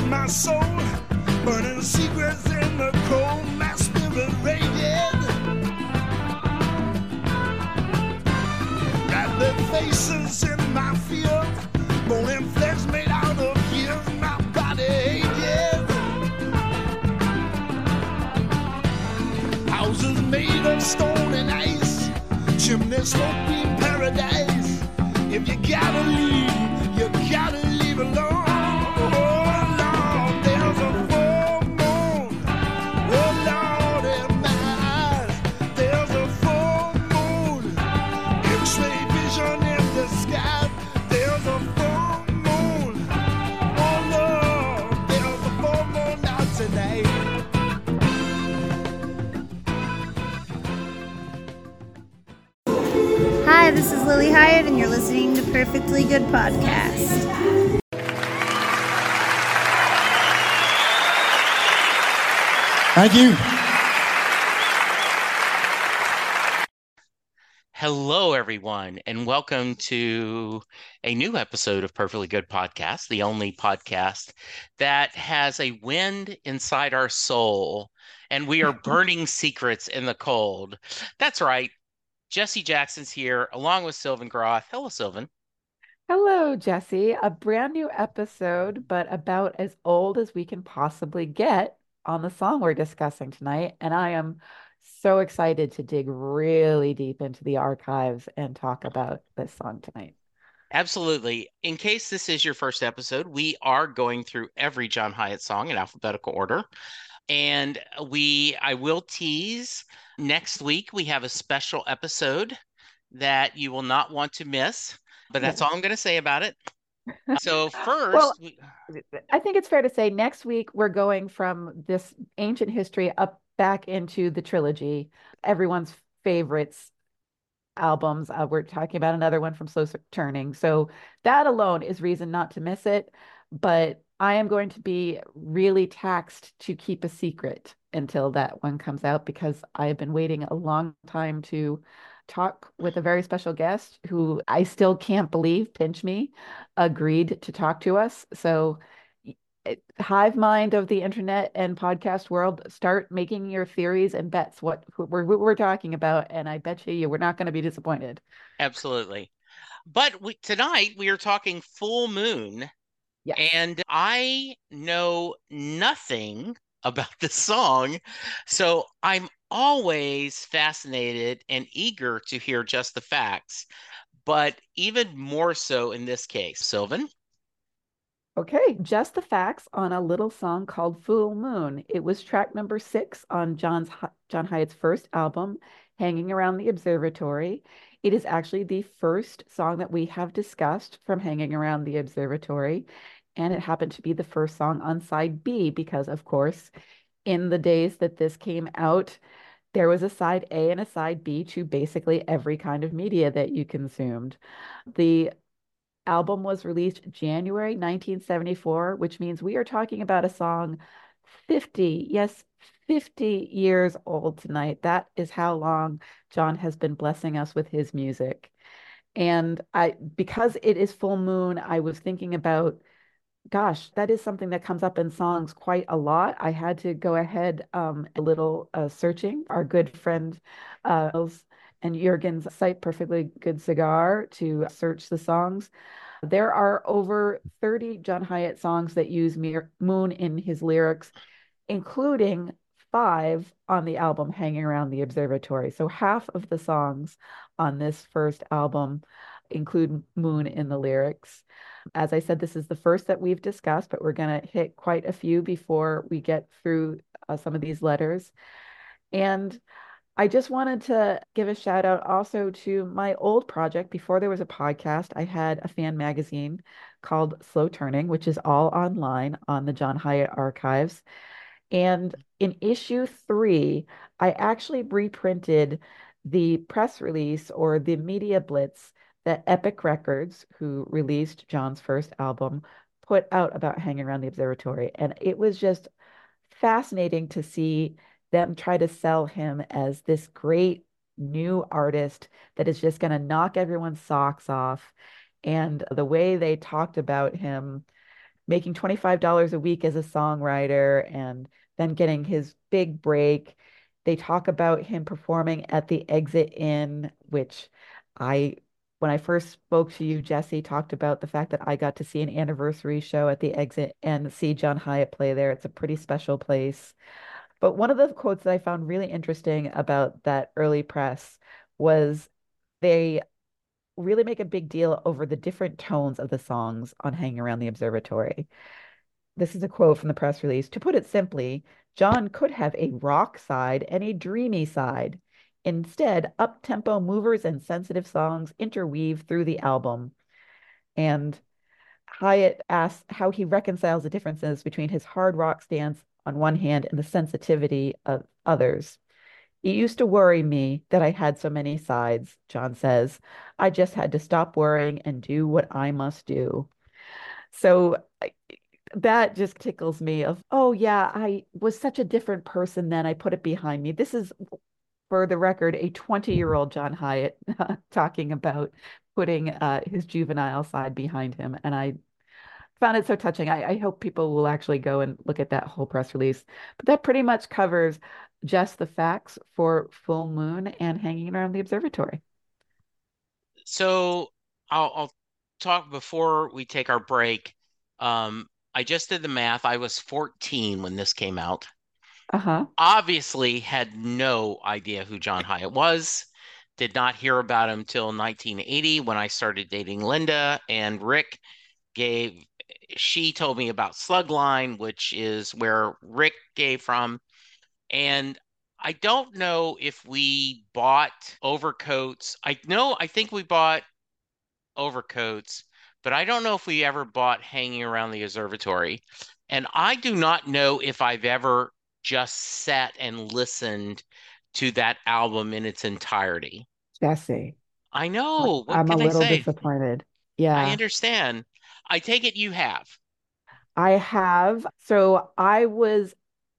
in my soul, burning secrets in the cold, my spirit raging. Got the faces in my field, bone flesh made out of years, my body ages. Houses made of stone and ice, chimney smoke in paradise. If you gotta leave, you gotta leave alone. Oh Lord, there's a full moon. Oh Lord, in my eyes, there's a full moon. X-ray vision in the sky. There's a full moon. Oh Lord, there's a full moon out tonight. Hi, this is Lily Hyatt, and you're listening to Perfectly Good Podcast. Thank you. Hello, everyone, and welcome to a new episode of Perfectly Good Podcast, the only podcast that has a wind inside our soul, and we are burning secrets in the cold. That's right. Jesse Jackson's here, along with Sylvan Groth. Hello, Sylvan. Hello, Jesse. A brand new episode, but about as old as we can possibly get on the song we're discussing tonight. And I am so excited to dig really deep into the archives and talk about this song tonight. Absolutely. In case this is your first episode, we are going through every John Hyatt song in alphabetical order. And I will tease, next week we have a special episode that you will not want to miss, but that's all I'm going to say about it. So first, I think it's fair to say next week we're going from this ancient history up back into the trilogy, everyone's favorites albums. We're talking about another one from Slow Turning. So that alone is reason not to miss it. But I am going to be really taxed to keep a secret until that one comes out because I have been waiting a long time to talk with a very special guest who I still can't believe, pinch me, agreed to talk to us. So hive mind of the internet and podcast world, start making your theories and bets what we're talking about, and I bet you we're not going to be disappointed. Absolutely. But tonight we are talking Full Moon. Yes. And I know nothing about the song, so I'm always fascinated and eager to hear just the facts, but even more so in this case. Sylvan? Okay, just the facts on a little song called Full Moon. It was track number 6 on John Hyatt's first album, Hanging Around the Observatory. It is actually the first song that we have discussed from Hanging Around the Observatory, and it happened to be the first song on side B because, of course, in the days that this came out, there was a side A and a side B to basically every kind of media that you consumed. The album was released January 1974, which means we are talking about a song 50, yes, 50 years old tonight. That is how long John has been blessing us with his music. And because it is full moon, I was thinking about, gosh, that is something that comes up in songs quite a lot. I had to go ahead a little searching our good friend and Jurgen's site, Perfectly Good Cigar, to search the songs. There are over 30 John Hyatt songs that use moon in his lyrics, including 5 on the album Hanging Around the Observatory. So half of the songs on this first album include moon in the lyrics. As I said, this is the first that we've discussed, but we're going to hit quite a few before we get through some of these letters. And I just wanted to give a shout out also to my old project. Before there was a podcast, I had a fan magazine called Slow Turning, which is all online on the John Hyatt archives. And in issue 3, I actually reprinted the press release or the media blitz that Epic Records, who released John's first album, put out about Hanging Around the Observatory. And it was just fascinating to see them try to sell him as this great new artist that is just going to knock everyone's socks off. And the way they talked about him making $25 a week as a songwriter and then getting his big break. They talk about him performing at the Exit Inn, which I, when I first spoke to you, Jesse talked about the fact that I got to see an anniversary show at the Exit and see John Hyatt play there. It's a pretty special place. But one of the quotes that I found really interesting about that early press was they really make a big deal over the different tones of the songs on Hanging Around the Observatory. This is a quote from the press release. To put it simply, John could have a rock side and a dreamy side. Instead, up-tempo movers and sensitive songs interweave through the album. And Hyatt asks how he reconciles the differences between his hard rock stance on one hand and the sensitivity of others. It used to worry me that I had so many sides, John says. I just had to stop worrying and do what I must do. So that just tickles me of, oh yeah, I was such a different person then. I put it behind me. This is, for the record, a 20-year-old John Hyatt talking about putting his juvenile side behind him. And I found it so touching. I hope people will actually go and look at that whole press release. But that pretty much covers just the facts for Full Moon and Hanging Around the Observatory. So I'll talk before we take our break. I just did the math. I was 14 when this came out. Uh-huh. Obviously had no idea who John Hyatt was. Did not hear about him till 1980 when I started dating Linda, and she told me about Slugline, which is where Rick gave from. And I don't know if we bought overcoats. I think we bought overcoats, but I don't know if we ever bought Hanging Around the Observatory. And I do not know if I've ever just sat and listened to that album in its entirety. Jesse, I know. What I'm a can I little say? disappointed. I Yeah, understand. I take it you have. I have. So I was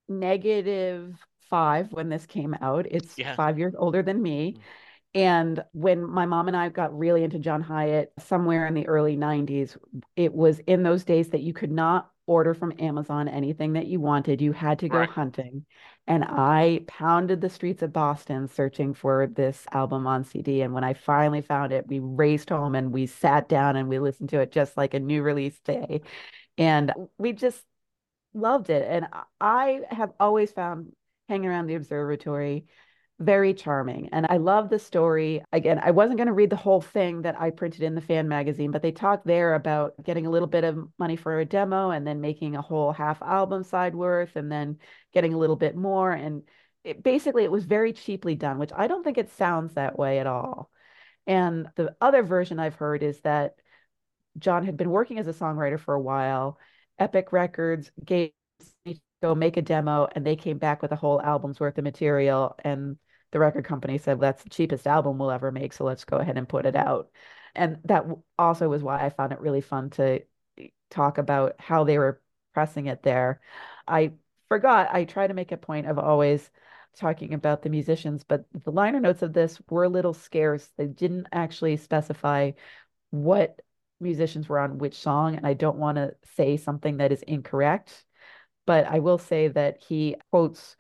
-5 when this came out. It's Yeah. 5 years older than me. And when my mom and I got really into John Hyatt somewhere in the early 90s, it was in those days that you could not order from Amazon anything that you wanted. You had to go Right. hunting. And I pounded the streets of Boston searching for this album on CD. And when I finally found it, we raced home and we sat down and we listened to it just like a new release day. And we just loved it. And I have always found Hanging Around the Observatory very charming. And I love the story. Again, I wasn't going to read the whole thing that I printed in the fan magazine, but they talk there about getting a little bit of money for a demo and then making a whole half album side worth and then getting a little bit more. And basically, it was very cheaply done, which I don't think it sounds that way at all. And the other version I've heard is that John had been working as a songwriter for a while. Epic Records gave me to go make a demo, and they came back with a whole album's worth of material. And the record company said, that's the cheapest album we'll ever make, so let's go ahead and put it out. And that also was why I found it really fun to talk about how they were pressing it there. I forgot, I try to make a point of always talking about the musicians, but the liner notes of this were a little scarce. They didn't actually specify what musicians were on which song, and I don't want to say something that is incorrect, but I will say that he quotes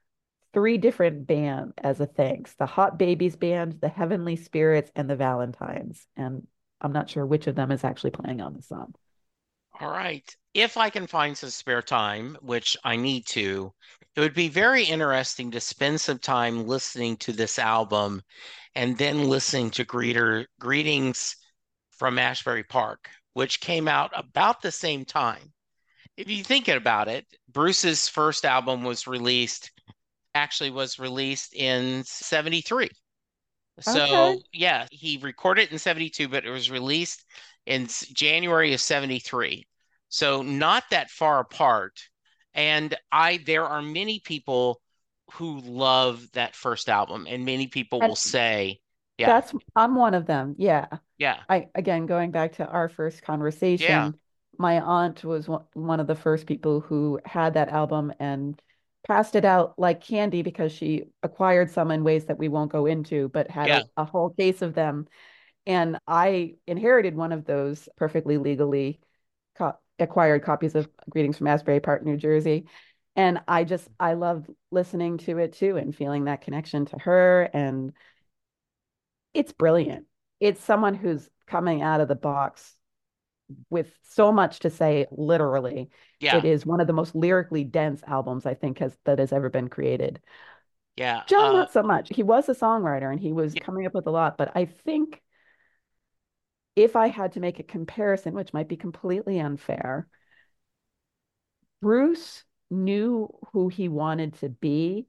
three different bands as a thanks: the Hot Babies Band, the Heavenly Spirits, and the Valentines. And I'm not sure which of them is actually playing on the song. All right. If I can find some spare time, which I need to, it would be very interesting to spend some time listening to this album and then listening to Greetings from Ashbury Park, which came out about the same time. If you think about it, Bruce's first album was released in 73. Okay. So, yeah, he recorded it in 72, but it was released in January of 73. So, not that far apart. And there are many people who love that first album, and many people will And say, yeah, I'm one of them. Yeah. yeah, Again, going back to our first yeah, conversation, my aunt was one of the first people who had that album and passed it out like candy because she acquired some in ways that we won't go into, but had yeah. a whole case of them. And I inherited one of those perfectly legally acquired copies of Greetings from Asbury Park, New Jersey. And I love listening to it too and feeling that connection to her. And it's brilliant. It's someone who's coming out of the box with so much to say, literally. Yeah. It is one of the most lyrically dense albums I think has ever been created. Yeah. John, not so much. He was a songwriter and he was Yeah. coming up with a lot, but I think if I had to make a comparison, which might be completely unfair, Bruce knew who he wanted to be.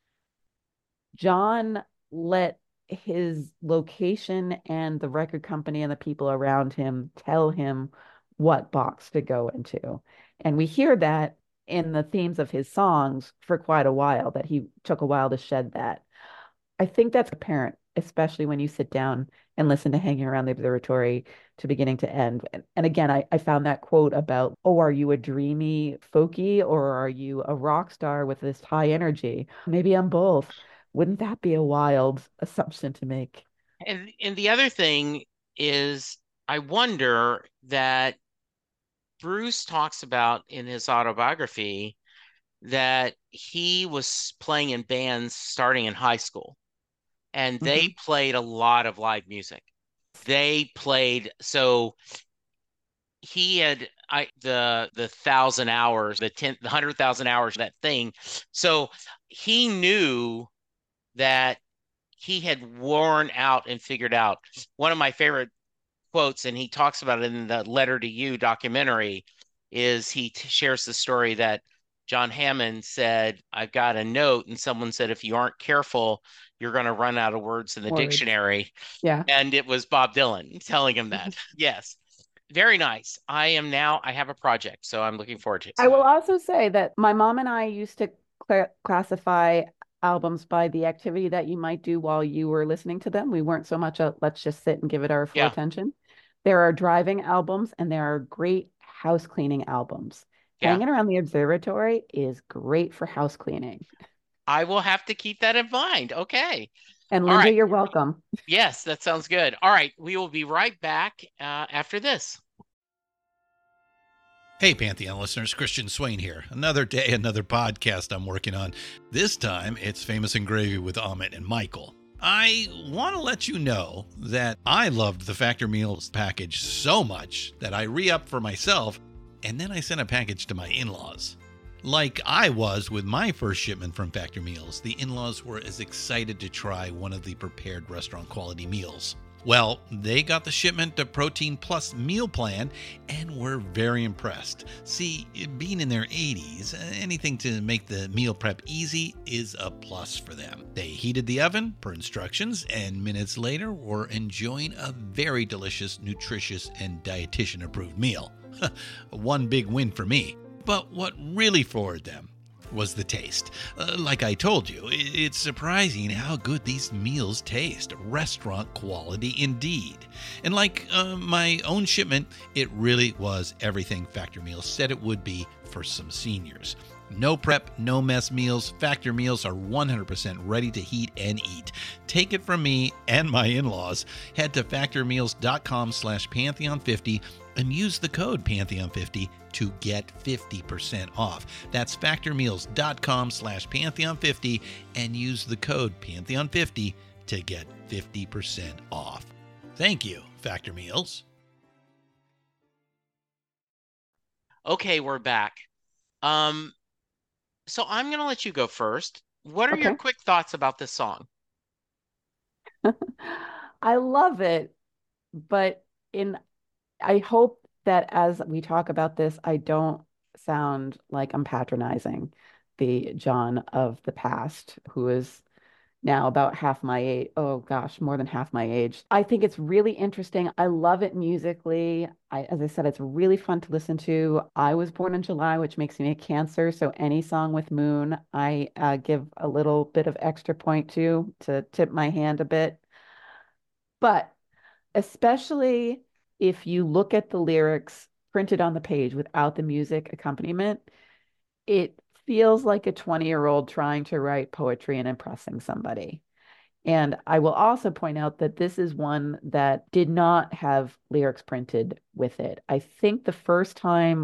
John let his location and the record company and the people around him tell him what box to go into. And we hear that in the themes of his songs for quite a while, that he took a while to shed that. I think that's apparent, especially when you sit down and listen to Hanging Around the Observatory to beginning to end. And again, I found that quote about, oh, are you a dreamy folky or are you a rock star with this high energy? Maybe I'm both. Wouldn't that be a wild assumption to make? And the other thing is, I wonder that Bruce talks about in his autobiography that he was playing in bands starting in high school, and they Hmm. played a lot of live music. They played, so he had the 1,000 hours, the 100,000 hours, that thing. So he knew that he had worn out and figured out. One of my favorite quotes, and he talks about it in the Letter to You documentary, is he shares the story that John Hammond said, I've got a note, and someone said, if you aren't careful, you're going to run out of words in the Words. dictionary. Yeah. And it was Bob Dylan telling him that. Yes. Very nice. I have a project, so I'm looking forward to it. I will also say that my mom and I used to classify albums by the activity that you might do while you were listening to them. We weren't so much a let's just sit and give it our full Yeah. attention. There are driving albums and there are great house cleaning albums. Yeah. Hanging Around the Observatory is great for house cleaning. I will have to keep that in mind. Okay. And All Linda, right. you're welcome. Yes, that sounds good. All right. We will be right back after this. Hey, Pantheon listeners, Christian Swain here. Another day, another podcast I'm working on. This time, it's Famous and Gravy with Amit and Michael. I want to let you know that I loved the Factor Meals package so much that I re-upped for myself, and then I sent a package to my in-laws. Like I was with my first shipment from Factor Meals, the in-laws were as excited to try one of the prepared restaurant quality meals. Well, they got the shipment to Protein Plus meal plan and were very impressed. See, being in their 80s, anything to make the meal prep easy is a plus for them. They heated the oven per instructions and minutes later were enjoying a very delicious, nutritious, and dietitian approved meal. One big win for me. But what really floored them was the taste. Like I told you, it's surprising how good these meals taste. Restaurant quality indeed. And like my own shipment, it really was everything Factor Meals said it would be for some seniors. No prep, no mess meals. Factor Meals are 100% ready to heat and eat. Take it from me and my in-laws. Head to factormeals.com/Pantheon50 and use the code Pantheon50 to get 50% off. That's factormeals.com/Pantheon50 and use the code Pantheon50 to get 50% off. Thank you, Factor Meals. Okay, we're back. So I'm going to let you go first. What are your Okay. quick thoughts about this song? I love it, but I hope that as we talk about this, I don't sound like I'm patronizing the John of the past, who is now about half my age. Oh gosh, more than half my age. I think it's really interesting. I love it musically. As I said, it's really fun to listen to. I was born in July, which makes me a Cancer, so any song with Moon, I give a little bit of extra point to tip my hand a bit. But especially if you look at the lyrics printed on the page without the music accompaniment, it feels like a 20-year-old trying to write poetry and impressing somebody. And I will also point out that this is one that did not have lyrics printed with it. I think the first time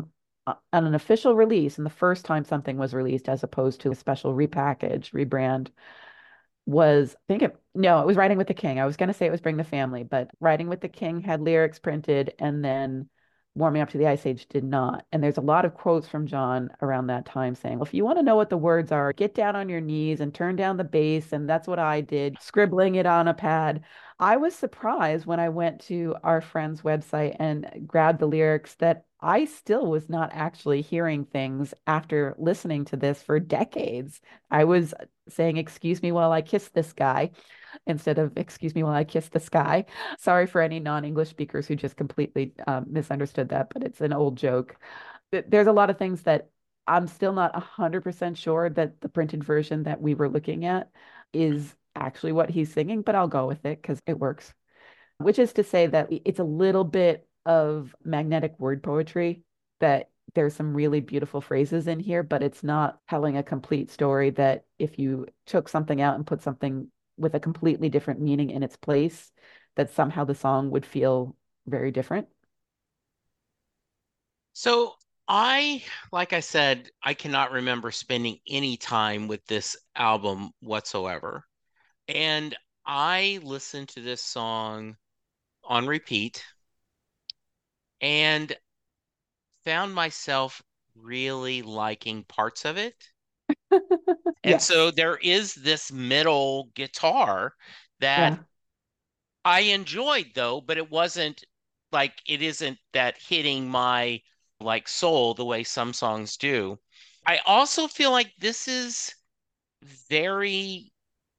on an official release, and the first time something was released as opposed to a special repackage, rebrand, was I think it no, it was Riding with the King. I was going to say it was Bring the Family, but Riding with the King had lyrics printed, and then Warming Up to the Ice Age did not. And there's a lot of quotes from John around that time saying, well, if you want to know what the words are, get down on your knees and turn down the bass. And that's what I did, scribbling it on a pad. I was surprised when I went to our friend's website and grabbed the lyrics that I still was not actually hearing things after listening to this for decades. I was saying, excuse me while I kiss this guy, instead of excuse me while I kiss the sky. Sorry for any non-English speakers who just completely misunderstood that, but it's an old joke. There's a lot of things that I'm still not 100% sure that the printed version that we were looking at is actually what he's singing, but I'll go with it because it works. Which is to say that it's a little bit of magnetic word poetry, that there's some really beautiful phrases in here, but it's not telling a complete story, that if you took something out and put something with a completely different meaning in its place, that somehow the song would feel very different. So like I said, I cannot remember spending any time with this album whatsoever. And I listened to this song on repeat and found myself really liking parts of it. And Yes. so there is this middle guitar that Yeah. I enjoyed though, but it wasn't like it isn't that hitting my like soul the way some songs do. I also feel like this is very,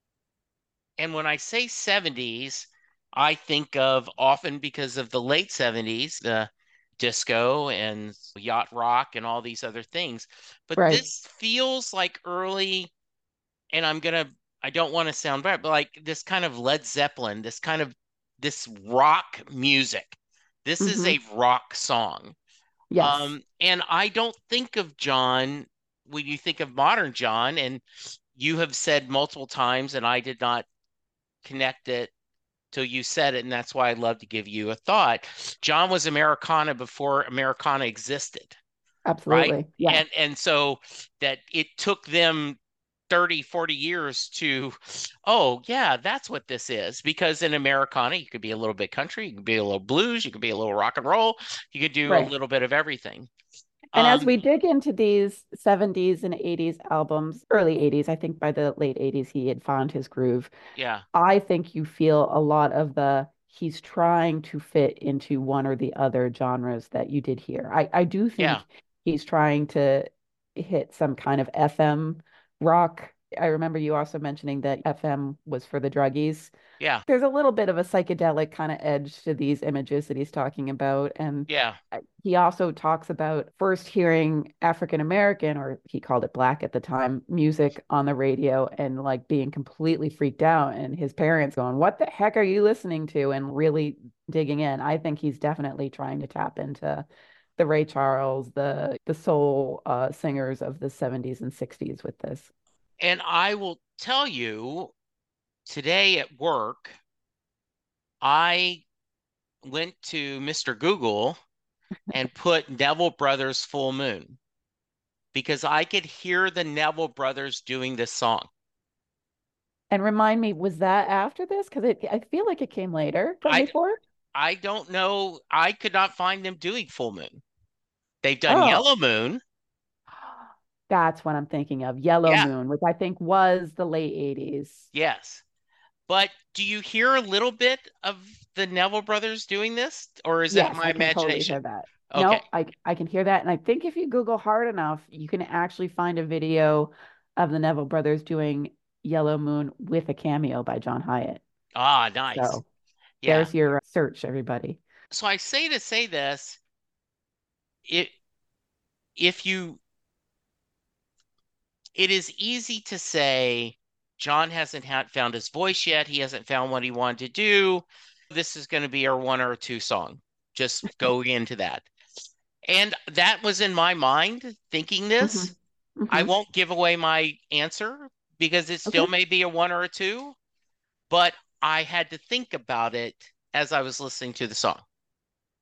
and when I say 70s, I think of often because of the late 70s, the disco and yacht rock and all these other things. But Right. this feels like early, and I don't want to sound bad, but like this kind of Led Zeppelin, this rock music. This is Hmm. a rock song. Yes. And I don't think of John when you think of modern John, and you have said multiple times, and I did not connect it till you said it, and that's why I'd love to give you a thought. John was Americana before Americana existed, right? Absolutely. Yeah. And so that it took them 30, 40 years to, oh yeah, that's what this is. Because in Americana, you could be a little bit country, you could be a little blues, you could be a little rock and roll, you could do a Right. little bit of everything. And as Um, we dig into these 70s and 80s albums, early 80s, I think by the late 80s, he had found his groove. yeah, I think you feel a lot of he's trying to fit into one or the other genres that you did here. I do yeah, think he's trying to hit some kind of FM rock. I remember you also mentioning that FM was for the druggies. yeah, There's a little bit of a psychedelic kind of edge to these images that he's talking about. And yeah, he also talks about first hearing African American, or he called it black at the time, music on the radio and like being completely freaked out. And his parents going, what the heck are you listening to? And really digging in. I think he's definitely trying to tap into the Ray Charles, the soul singers of the 70s and 60s with this. and I will tell you today at work, I went to Mr. Google and put Neville Brothers Full Moon because I could hear the Neville Brothers doing this song. And remind me, was that after this? Because I feel like it came later than I before. I don't know. I could not find them doing Full Moon. They've done Oh, Yellow Moon. that's what I'm thinking of. Yellow Yeah, Moon, which I think was the late 80s. yes. But do you hear a little bit of the Neville Brothers doing this, or is that Yes, my I can totally hear imagination? that. Okay. No, I can hear that. And I think if you Google hard enough, you can actually find a video of the Neville brothers doing Yellow Moon with a cameo by John Hyatt. Ah, nice. So Yeah. there's your search, everybody. So I say to say this, it if you it is easy to say John hasn't found his voice yet. He hasn't found what he wanted to do. This is going to be our one or two song. Just go into that. And that was in my mind thinking Hmm. this. I Hmm. won't give away my answer because it Okay. still may be a one or a two, but I had to think about it as I was listening to the song.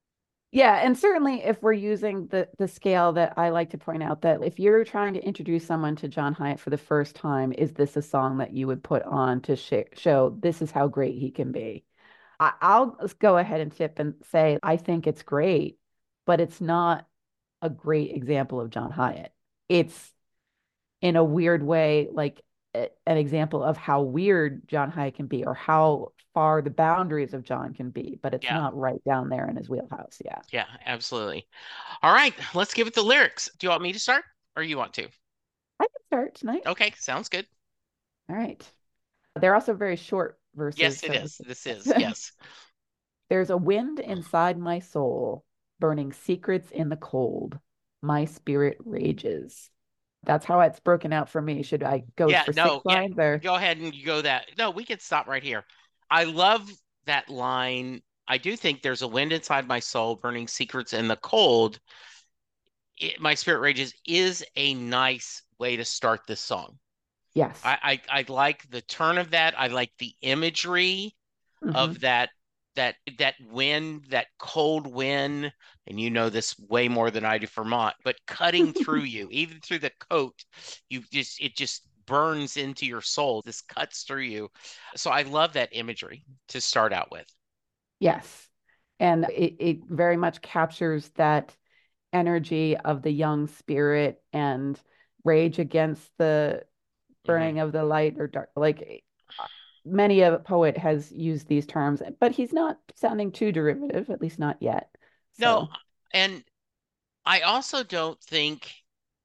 Yeah, and certainly if we're using the scale that I like to point out, that if you're trying to introduce someone to John Hyatt for the first time, is this a song that you would put on to show this is how great he can be? I'll just go ahead and tip and say I think it's great, but it's not a great example of John Hyatt. It's in a weird way, like an example of how weird John Hyatt can be or how far the boundaries of John can be, but it's Yeah, not right down there in his wheelhouse. Yeah. yeah, absolutely. All right, let's give it the lyrics. Do you want me to start or you want to? I can start tonight. Okay, sounds good. All right. They're also very short verses. Yes, it So is. This is, yes. there's a wind inside my soul, burning secrets in the cold. My spirit rages. That's how it's broken out for me. Should I go Yeah, for six no, yeah, lines or? go ahead and you go that. No, we can stop right here. I love that line. I do think there's a wind inside my soul, burning secrets in the cold. My spirit rages is a nice way to start this song. Yes. I like the turn of that. I like the imagery Hmm. of that wind, that cold wind, and you know this way more than I do, Vermont, but cutting through you, even through the coat, it just burns into your soul. This cuts through you. So I love that imagery to start out with. Yes. And it very much captures that energy of the young spirit and rage against the Mhm. burning of the light or dark. Like many a poet has used these terms, but he's not sounding too derivative, at least not yet. No, So, and I also don't think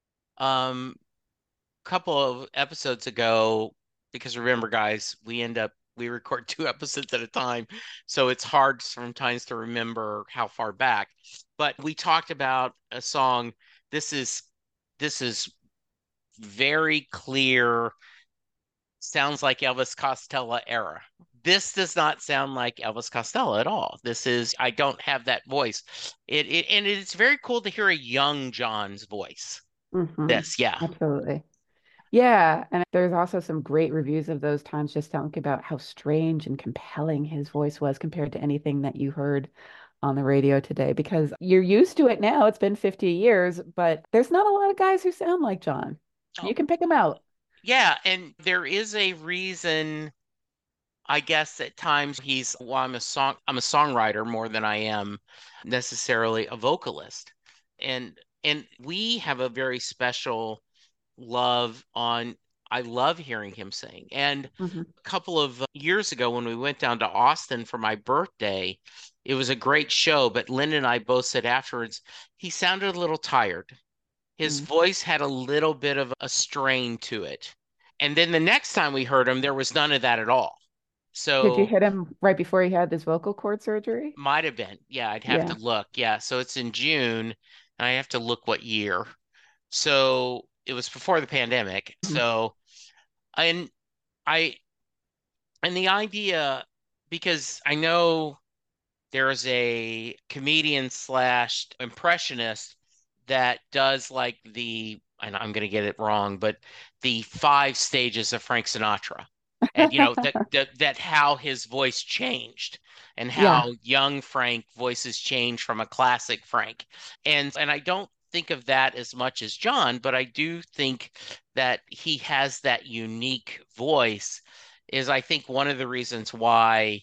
couple of episodes ago, because remember, guys, we record two episodes at a time, so it's hard sometimes to remember how far back. But we talked about a song. This is this is very clear. Sounds like Elvis Costello era. This does not sound like Elvis Costello at all. This is I don't have that voice. And it's very cool to hear a young John's voice. mhm, This, yeah. absolutely. Yeah, and there's also some great reviews of those times just talking about how strange and compelling his voice was compared to anything that you heard on the radio today because you're used to it now. It's been 50 years, but there's not a lot of guys who sound like John. You can pick them out. Yeah, and there is a reason, I guess at times I'm a songwriter more than I am necessarily a vocalist. And we have a very special love on I love hearing him sing. And Hmm. a couple of years ago when we went down to Austin for my birthday, it was a great show, but Lynn and I both said afterwards he sounded a little tired. His Mm. voice had a little bit of a strain to it. And then the next time we heard him, there was none of that at all. Did you So hit him right before he had this vocal cord surgery? might have been. Yeah, I'd have to Yeah. look. Yeah, so it's in June, and I have to look what year. So it was before the pandemic. Mhm. So and I and the idea, because I know there's a comedian slash impressionist that does like and I'm going to get it wrong, but the five stages of Frank Sinatra. And that how his voice changed and Yeah. how young Frank voices change from a classic Frank. And I don't think of that as much as John, but I do think that he has that unique voice is I think one of the reasons why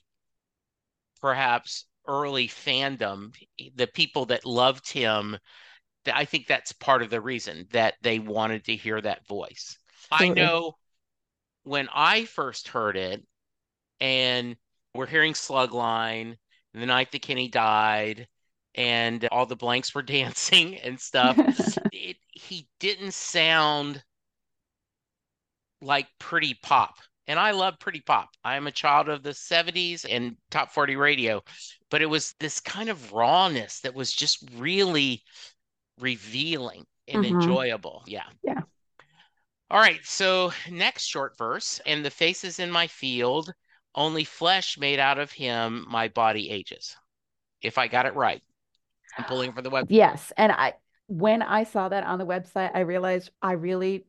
perhaps early fandom, the people that loved him, I think that's part of the reason that they wanted to hear that voice. I Absolutely. know when I first heard it, and we're hearing Slugline, the night that Kenny died, and all the blanks were dancing and stuff, he didn't sound like pretty pop. And I love pretty pop. I'm a child of the 70s and top 40 radio, but it was this kind of rawness that was just really revealing and Hmm. enjoyable. Yeah. Yeah. All right. So, next short verse, and the faces in my field, only flesh made out of him, my body ages. If I got it right, I'm pulling from the web. Yes. And when I saw that on the website, I realized I really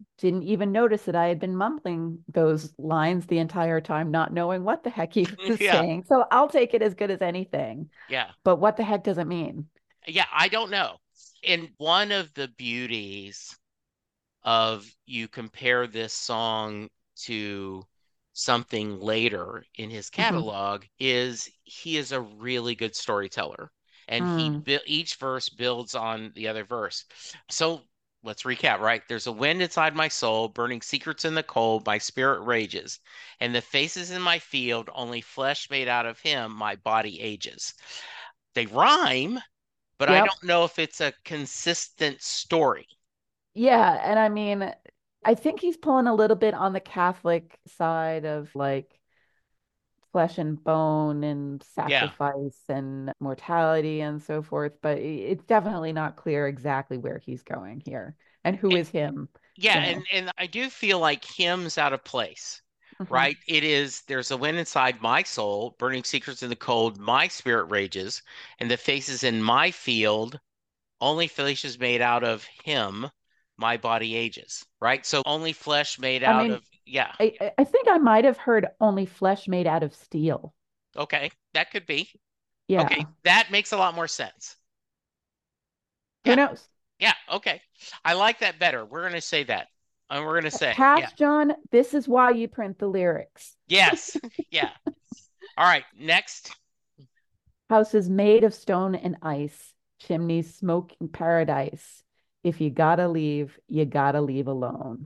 didn't even notice that I had been mumbling those lines the entire time, not knowing what the heck he was Yeah. saying. So I'll take it as good as anything. Yeah. But what the heck does it mean? Yeah, I don't know. And one of the beauties of you compare this song to something later in his Hmm. catalog is he is a really good storyteller, and Mm. each verse builds on the other verse. So let's recap, right? There's a wind inside my soul, burning secrets in the cold, my spirit rages, and the faces in my field, only flesh made out of him, my body ages. They rhyme, but I Yep. don't know if it's a consistent story. Yeah. And I mean, I think he's pulling a little bit on the Catholic side of like flesh and bone and Yeah. sacrifice and mortality and so forth, but it's definitely not clear exactly where he's going here and who is him, Yeah, you know. and I do feel like hymn's out of place, Hmm. right? It is, there's a wind inside my soul, burning secrets in the cold, my spirit rages, and the faces in my field, only flesh is made out of him, my body ages, right? So only flesh made I out mean, of, yeah, I think I might have heard only flesh made out of steel. okay, that could be. Okay, Yeah. that makes a lot more sense. Who Yeah, knows? yeah, okay. I like that better. We're going to say that. And we're going to say, yeah, Past John, this is why you print the lyrics. yes, yeah. All right, next. Houses made of stone and ice, chimneys smoking paradise. If you gotta leave alone.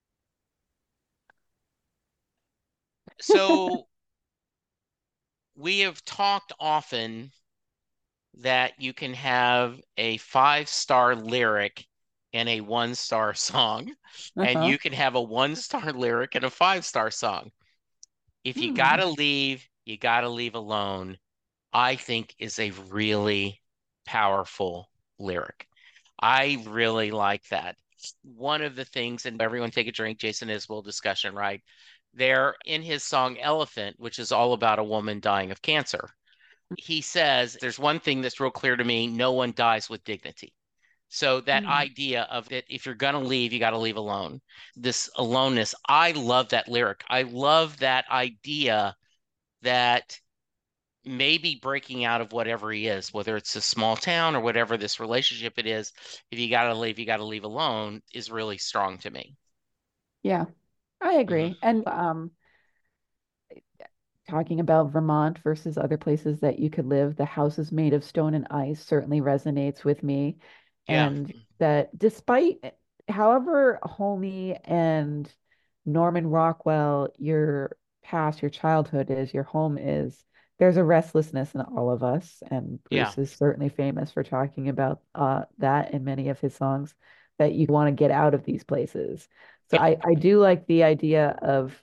So we have talked often that you can have a 5-star lyric and a 1-star song, and Uh-huh. you can have a 1-star lyric and a 5-star song. If Hmm. you gotta leave alone, I think is a really powerful lyric. I really like that. One of the things, and everyone take a drink, Jason Isbell discussion, right? There in his song Elephant, which is all about a woman dying of cancer, he says, there's one thing that's real clear to me, no one dies with dignity. So that Hmm. idea of that if you're going to leave, you got to leave alone. This aloneness, I love that lyric. I love that idea that maybe breaking out of whatever he is, whether it's a small town or whatever this relationship it is, if you got to leave alone is really strong to me. Yeah, I Mhm. agree. And talking about Vermont versus other places that you could live, the houses made of stone and ice certainly resonates with me. Yeah. And that despite however homey and Norman Rockwell your past, your childhood is, your home is, there's a restlessness in all of us. And Yeah. Bruce is certainly famous for talking about that in many of his songs, that you want to get out of these places. So Yeah. I do like the idea of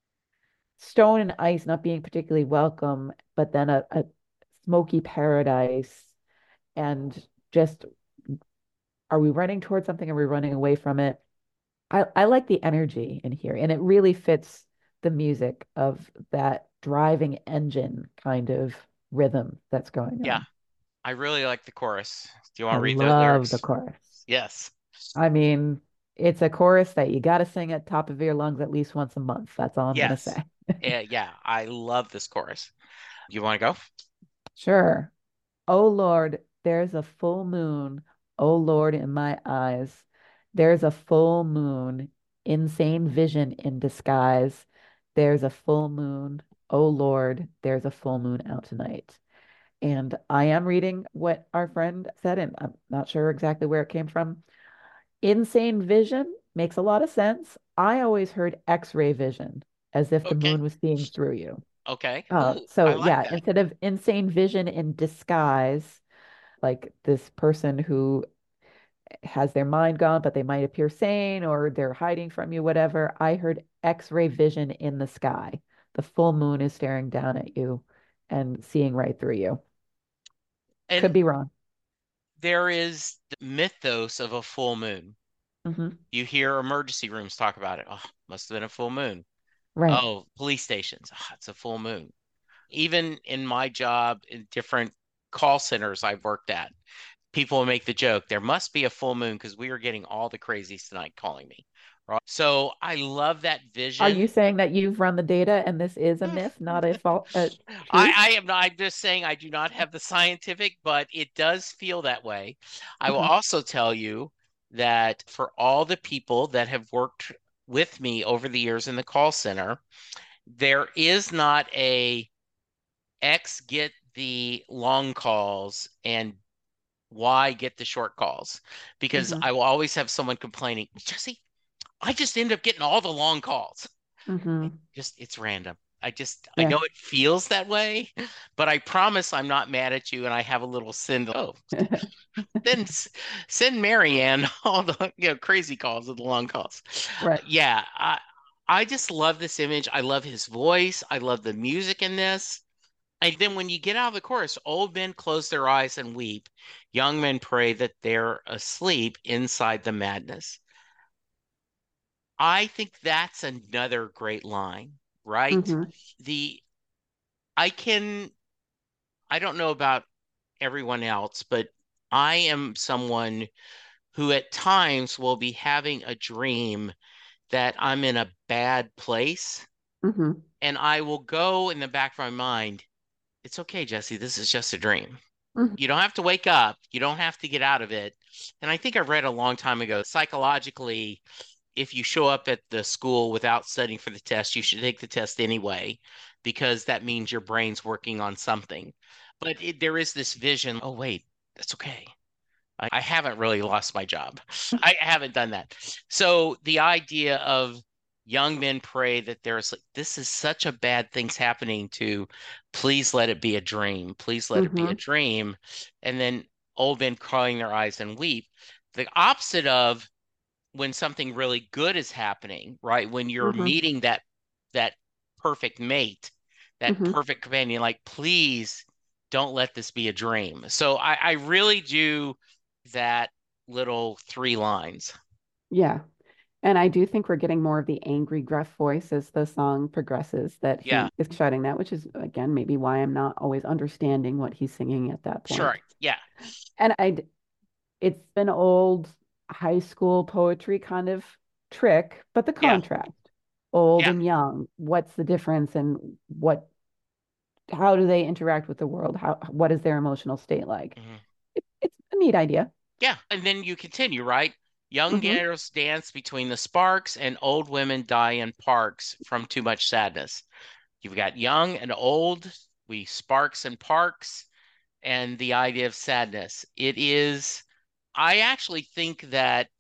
stone and ice not being particularly welcome, but then a smoky paradise. And just, are we running towards something? Are we running away from it? I like the energy in here, and it really fits the music of that driving engine kind of rhythm that's going Yeah. on. I really like the chorus. Do you I want to read the love the lyrics? chorus. Yes. I mean, it's a chorus that you got to sing at top of your lungs at least once a month. That's all I'm going to Yes. say. Yeah, I love this chorus. You want to go? Sure. Oh Lord, there's a full moon. Oh Lord, in my eyes, there's a full moon. Insane vision in disguise. There's a full moon. Oh Lord, there's a full moon out tonight. And I am reading what our friend said, and I'm not sure exactly where it came from. Insane vision makes a lot of sense. I always heard X-ray vision, as if the Okay. moon was seeing through you. Okay. Ooh, I So like yeah, that. instead of insane vision in disguise, like this person who has their mind gone, but they might appear sane or they're hiding from you, whatever. I heard X-ray vision in the sky. The full moon is staring down at you and seeing right through you. Could And be wrong. there is the mythos of a full moon. Hmm. You hear emergency rooms talk about it. Oh, must have been a full moon. Right. Oh, police stations. Oh, it's a full moon. Even in my job in different call centers I've worked at, people will make the joke, there must be a full moon because we are getting all the crazies tonight calling me. right? So I love that Are vision. you saying that you've run the data and this is a myth, not a fault, a truth? I am not, I'm just saying I do not have the scientific, but it does feel that way. I will Mhm. also tell you that for all the people that have worked with me over the years in the call center, there is not a X get the long calls and Y get the short calls, because Mhm. I will always have someone complaining, Jesse, I just end up getting all the long calls. Mhm. Just it's random. I Yeah. know it feels that way, but I promise I'm not mad at you and I have a little send. Oh, then send Marianne all the crazy calls of the long calls. Right. Yeah, I just love this image. I love his voice. I love the music in this. And then when you get out of the chorus, old men close their eyes and weep. Young men pray that they're asleep inside the madness. I think that's another great line, right? Mhm. The I can I don't know about everyone else, but I am someone who at times will be having a dream that I'm in a bad place, Mhm. and I will go in the back of my mind, it's okay, Jesse, this is just a dream. Mhm. You don't have to wake up, you don't have to get out of it. And I think I read a long time ago, psychologically, if you show up at the school without studying for the test, you should take the test anyway, because that means your brain's working on something. But there is this vision, oh, wait, that's okay. I haven't really lost my job. I haven't done that. So the idea of young men pray that there's like, this is such a bad thing's happening to, please let it be a dream. Please let it be a Mhm. dream. And then old men crying their eyes and weep. The opposite of when something really good is happening, right? When you're Mhm. meeting that perfect mate, that Mhm. perfect companion, like please don't let this be a dream. So I really do that little three lines. Yeah. And I do think we're getting more of the angry, gruff voice as the song progresses, that Yeah, he is shouting that, which is, again, maybe why I'm not always understanding what he's singing at that sure. point. Yeah, And it's an old high school poetry kind of trick, but the yeah, contrast, old yeah. and young, what's the difference and how do they interact with the world? What is their emotional state like? Mhm. It's a neat idea. Yeah. And then you continue, right? Young Hmm. girls dance between the sparks, and old women die in parks from too much sadness. You've got young and old, we sparks and parks, and the idea of sadness. It is, I actually think that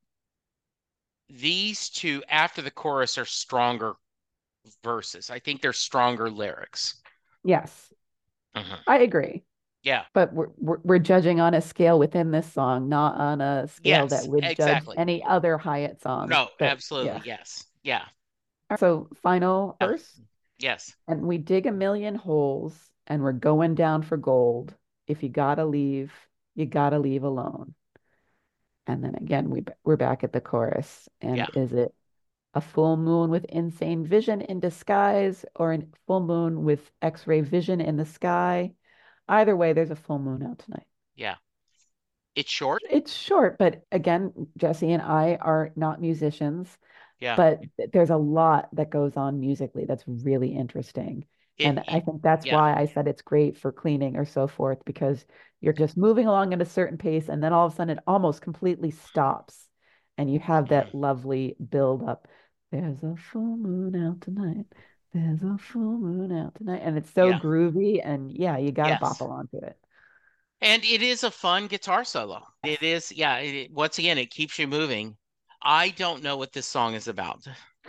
these two after the chorus are stronger verses. I think they're stronger lyrics. Yes, Mhm. I agree. Yeah. But we're judging on a scale within this song, not on a scale that Yes, would judge exactly. any other Hyatt song. No, But absolutely. yeah. Yes. Yeah. So final Yeah. verse, Yes. and we dig a million holes and we're going down for gold. If you gotta leave alone. And then again, we're back at the chorus. Yeah. And is it a full moon with insane vision in disguise or a full moon with X-ray vision in the sky? Either way, there's a full moon out tonight. Yeah. It's short. It's short, but again, Jesse and I are not musicians, Yeah. but there's a lot that goes on musically that's really interesting. And I think that's Yeah. why I said it's great for cleaning or so forth, because you're just moving along at a certain pace, and then all of a sudden it almost completely stops. And you have Mhm. that lovely build up. There's a full moon out tonight. There's a full moon out tonight. And it's so Yeah. groovy. And yeah, you got to bop Yes. along to it. And it is a fun guitar solo. It is, yeah. Once again, it keeps you moving. I don't know what this song is about.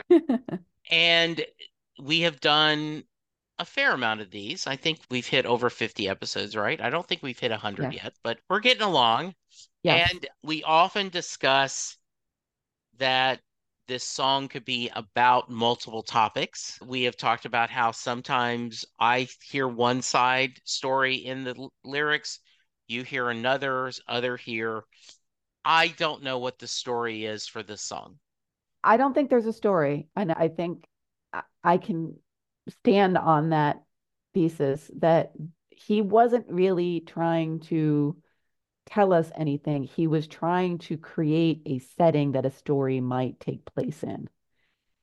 And we have done a fair amount of these. I think we've hit over 50 episodes, right? I don't think we've hit 100 Yes. yet, but we're getting along. Yes. And we often discuss that this song could be about multiple topics. We have talked about how sometimes I hear one side story in the lyrics, you hear another's, other here. I don't know what the story is for this song. I don't think there's a story. And I think I can stand on that thesis that he wasn't really trying to tell us anything. He was trying to create a setting that a story might take place in.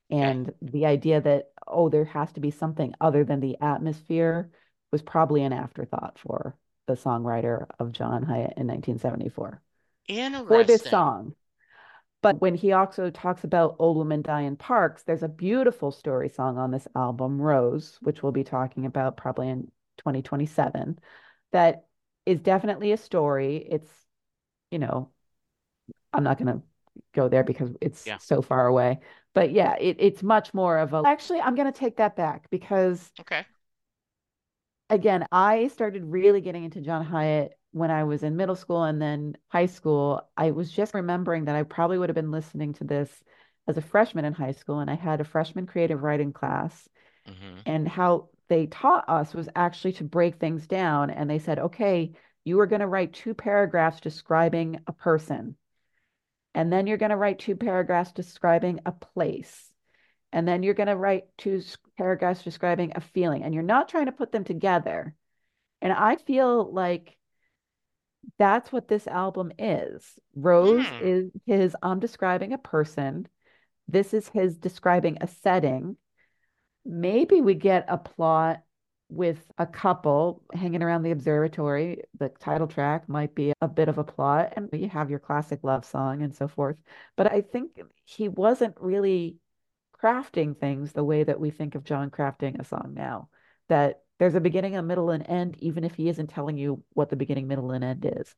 Okay. And the idea that, oh, there has to be something other than the atmosphere was probably an afterthought for the songwriter of John Hyatt in 1974 for this Interesting. song. But when he also talks about Old Women Die in Parks, there's a beautiful story song on this album, Rose, which we'll be talking about probably in 2027, that is definitely a story. It's, you know, I'm not going to go there because it's Yeah. so far away. But yeah, it's much more of a. Actually, I'm going to take that back because, Okay. again, I started really getting into John Hyatt when I was in middle school and then high school. I was just remembering that I probably would have been listening to this as a freshman in high school, and I had a freshman creative writing class, Hmm. and how they taught us was actually to break things down. And they said, okay, you are going to write 2 paragraphs describing a person, and then you're going to write 2 paragraphs describing a place. And then you're going to write 2 paragraphs describing a feeling. And you're not trying to put them together. And I feel like that's what this album is. Rose Hmm. is his, I'm describing a person. This is his describing a setting. Maybe we get a plot with a couple hanging around the observatory. The title track might be a bit of a plot, and you have your classic love song and so forth. But I think he wasn't really crafting things the way that we think of John crafting a song now, that there's a beginning, a middle, and end, even if he isn't telling you what the beginning, middle, and end is.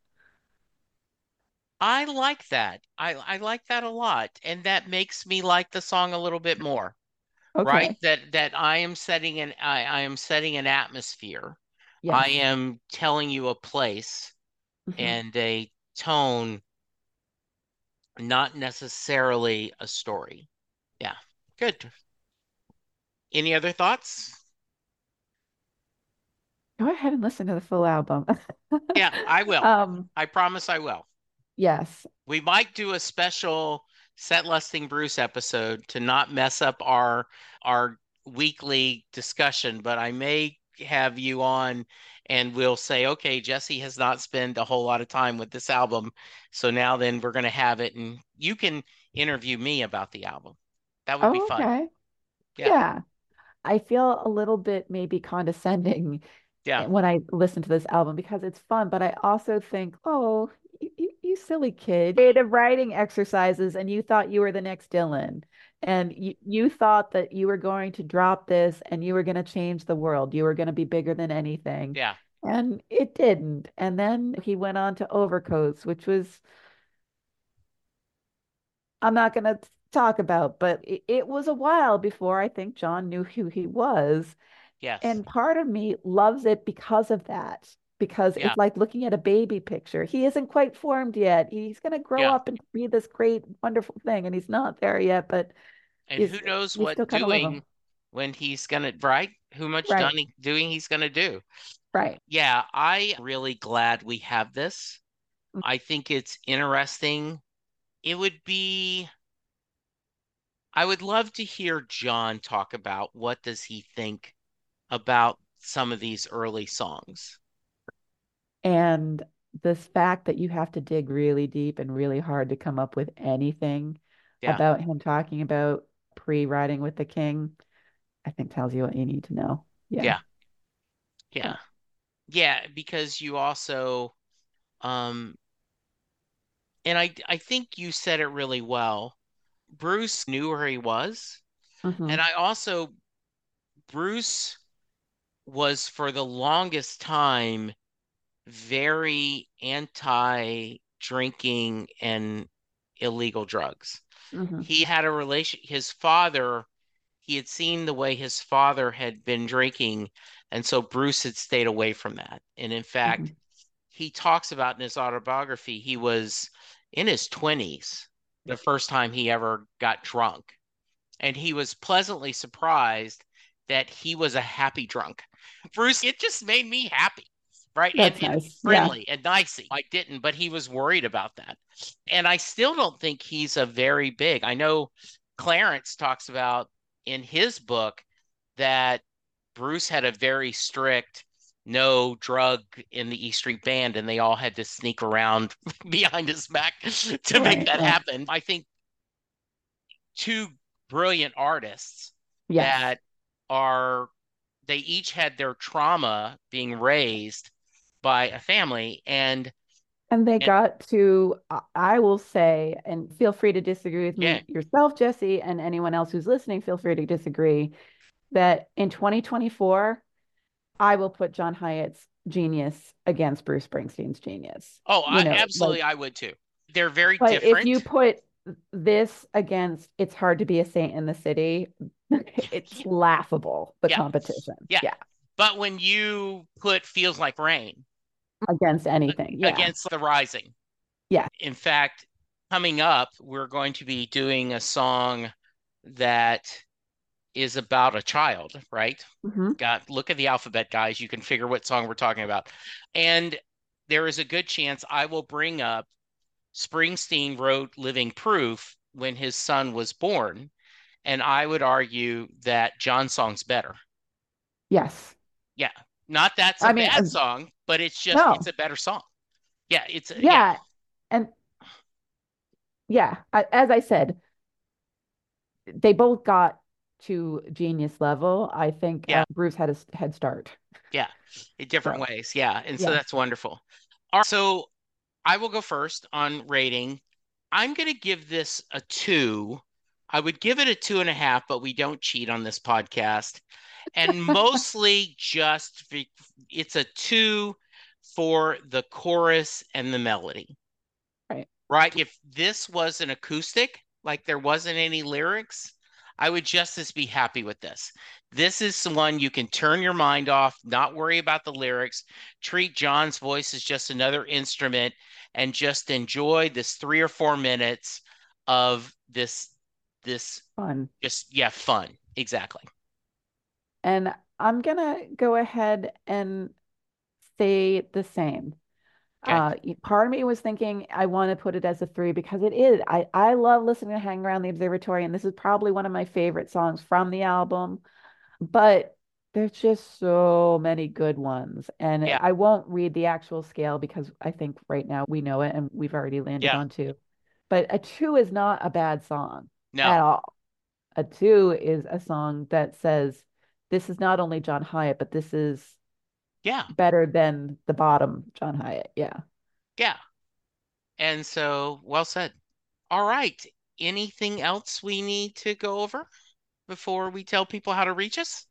I like that. I like that a lot. And that makes me like the song a little bit more, right? Okay. That I am setting an atmosphere. I Yes. am telling you a place Mhm. and a tone, not necessarily a story. Yeah. Good. Any other thoughts? Go ahead and listen to the full album. Yeah, I will. Um, I promise I will. yes. We might do a special Set Lusting Bruce episode to not mess up our weekly discussion, but I may have you on and we'll say, okay, Jesse has not spent a whole lot of time with this album. So now then we're going to have it and you can interview me about the album. That would be Oh, fun. okay. Yeah. Yeah. I feel a little bit maybe condescending Yeah. when I listen to this album because it's fun, but I also think, oh, you silly kid. Creative writing exercises, and you thought you were the next Dylan. And you thought that you were going to drop this and you were going to change the world. You were going to be bigger than anything. Yeah. And it didn't. And then he went on to Overcoats, which was, I'm not going to talk about, but it was a while before I think John knew who he was. Yes. And part of me loves it because of that, because Yeah. it's like looking at a baby picture. He isn't quite formed yet. He's going to grow Yeah. up and be this great, wonderful thing, and he's not there yet, but And is who knows you still what kind of love doing him. when he's gonna, right? Who much Right, doing he's gonna do. right. Yeah, I really glad we have this. I think it's interesting. It would be, I would love to hear John talk about what does he think about some of these early songs. And this fact that you have to dig really deep and really hard to come up with anything Yeah, about him talking about pre-riding with the king, I think tells you what you need to know. Yeah. yeah, yeah, yeah, because you also, um, and I think you said it really well. Bruce knew where he was, Hmm. and I also, Bruce was for the longest time very anti-drinking and illegal drugs. Hmm. He had a relation, his father, he had seen the way his father had been drinking, and so Bruce had stayed away from that. And in fact, Hmm. he talks about in his autobiography, he was in his 20s the first time he ever got drunk. And he was pleasantly surprised that he was a happy drunk. Bruce, it just made me happy, right? That's And nice. Yeah. friendly and nicey. I didn't, but he was worried about that. And I still don't think he's a very big. I know Clarence talks about in his book that Bruce had a very strict no drug in the E Street Band, and they all had to sneak around behind his back to make Right, that right. happen. I think two brilliant artists Yes. that they each had their trauma being raised by a family, and they got to, I will say, and feel free to disagree with yeah, me yourself, Jesse, and anyone else who's listening, feel free to disagree, that in 2024, I will put John Hyatt's genius against Bruce Springsteen's genius. oh, You know, absolutely, I would too. They're very but if different. you put this against It's Hard to Be a Saint in the City, it's laughable, the Yeah. competition. Yeah. Yeah. But when you put Feels Like Rain Against anything. Yeah. against The Rising, Yeah. in fact, coming up, we're going to be doing a song that is about a child, right? Mhm. Look at the alphabet, guys. You can figure what song we're talking about. And there is a good chance I will bring up Springsteen wrote Living Proof when his son was born. And I would argue that John's song's better. Yes. Yeah. Not that's I a mean, bad song, but it's no. a better song. Yeah, Yeah. And yeah, as I said, they both got to genius level. I think Yeah. Bruce had a head start. Yeah, in different So, ways. Yeah. And so yeah. that's wonderful. All right, so I will go first on rating. I'm going to give this a 2. I would give it a 2.5, but we don't cheat on this podcast. And mostly it's a 2 for the chorus and the melody. Right. Right? If this was an acoustic, like there wasn't any lyrics, I would just as be happy with this. This is one you can turn your mind off, not worry about the lyrics, treat John's voice as just another instrument, and just enjoy this 3 or 4 minutes of this Fun. just, yeah, fun. Exactly. And I'm gonna go ahead and say the same. Okay. Part of me was thinking I want to put it as a 3 because it is. I love listening to Hang Around the Observatory, and this is probably one of my favorite songs from the album. But there's just so many good ones. And Yeah. I won't read the actual scale because I think right now we know it and we've already landed Yeah. on 2. But a 2 is not a bad song at No. all. A 2 is a song that says, this is not only John Hyatt, but this is Yeah. better than the bottom John Hyatt. Yeah. Yeah. And so, well said. All right. Anything else we need to go over before we tell people how to reach us?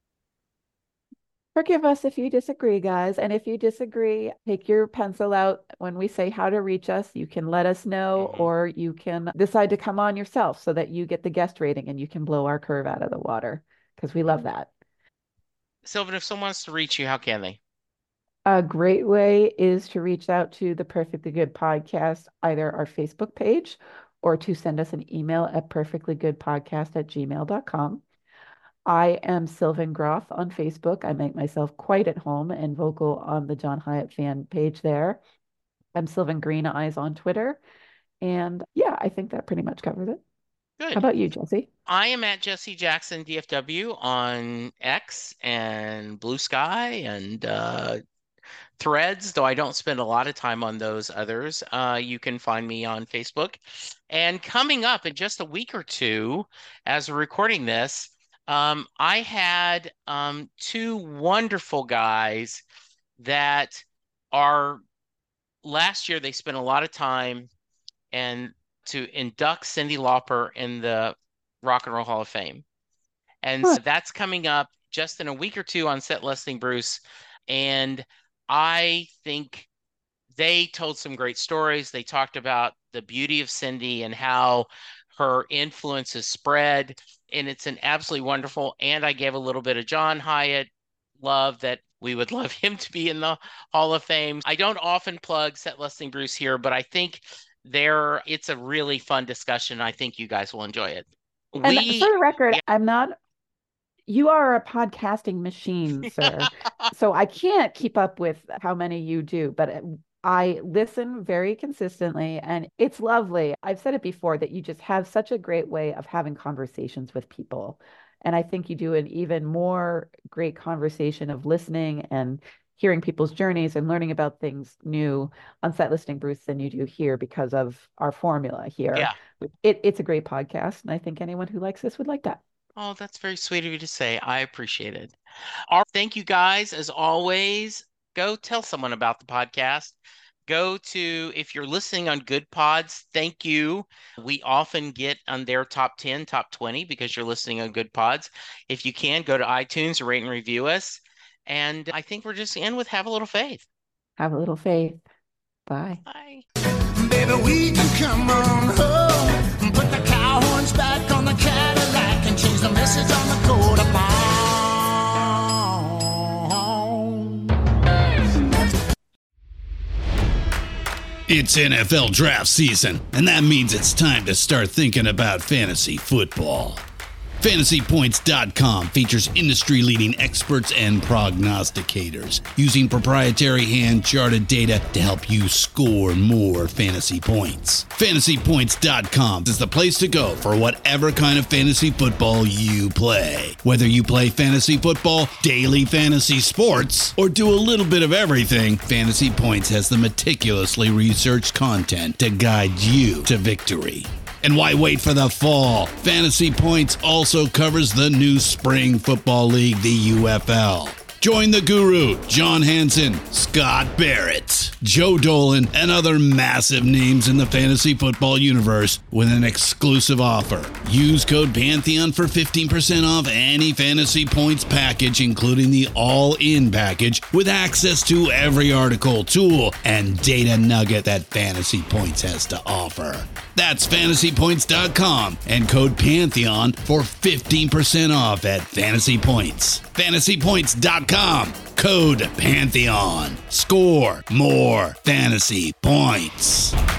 Forgive us if you disagree, guys. And if you disagree, take your pencil out when we say how to reach us. You can let us know, or you can decide to come on yourself so that you get the guest rating and you can blow our curve out of the water because we love that. Sylvan, if someone wants to reach you, how can they? A great way is to reach out to the Perfectly Good Podcast, either our Facebook page or to send us an email at perfectlygoodpodcast@gmail.com. I am Sylvan Groth on Facebook. I make myself quite at home and vocal on the John Hyatt fan page there. I'm Sylvan Green Eyes on Twitter. And yeah, I think that pretty much covers it. Good. How about you, Jesse? I am at Jesse Jackson DFW on X and Blue Sky and Threads, though I don't spend a lot of time on those others. You can find me on Facebook. And coming up in just a week or two, as we're recording this, I had 2 wonderful guys that are last year they spent a lot of time and to induct Cyndi Lauper in the Rock and Roll Hall of Fame. And so that's coming up just in a week or two on Set Listing Bruce. And I think they told some great stories. They talked about the beauty of Cyndi and how her influence has spread. And it's an absolutely wonderful. And I gave a little bit of John Hyatt love that we would love him to be in the Hall of Fame. I don't often plug Set Listing Bruce here, but I think it's a really fun discussion. I think you guys will enjoy it. And for the record, you are a podcasting machine, sir. So I can't keep up with how many you do, but I listen very consistently and it's lovely. I've said it before that you just have such a great way of having conversations with people. And I think you do an even more great conversation of listening and hearing people's journeys and learning about things new on Site Listening Bruce than you do here because of our formula here. Yeah. It's a great podcast, and I think anyone who likes this would like that. Oh, that's very sweet of you to say. I appreciate it. Thank you guys. As always, go tell someone about the podcast. Go to, if you're listening on Good Pods, thank you. We often get on their top 10, top 20 because you're listening on Good Pods. If you can, go to iTunes, rate and review us. And I think we're just in with Have a Little Faith. Have a little faith. Bye. Bye. Baby, we can come on home, put the cow horns back on the Cadillac and change the message on the coat of mine. It's NFL draft season, and that means it's time to start thinking about fantasy football. FantasyPoints.com features industry-leading experts and prognosticators using proprietary hand-charted data to help you score more fantasy points. FantasyPoints.com is the place to go for whatever kind of fantasy football you play. Whether you play fantasy football, daily fantasy sports, or do a little bit of everything, Fantasy Points has the meticulously researched content to guide you to victory. And why wait for the fall? Fantasy Points also covers the new spring football league, the UFL. Join the guru, John Hansen, Scott Barrett, Joe Dolan, and other massive names in the fantasy football universe with an exclusive offer. Use code Pantheon for 15% off any Fantasy Points package, including the all-in package, with access to every article, tool, and data nugget that Fantasy Points has to offer. That's FantasyPoints.com and code Pantheon for 15% off at Fantasy Points. FantasyPoints.com, code Pantheon. Score more fantasy points.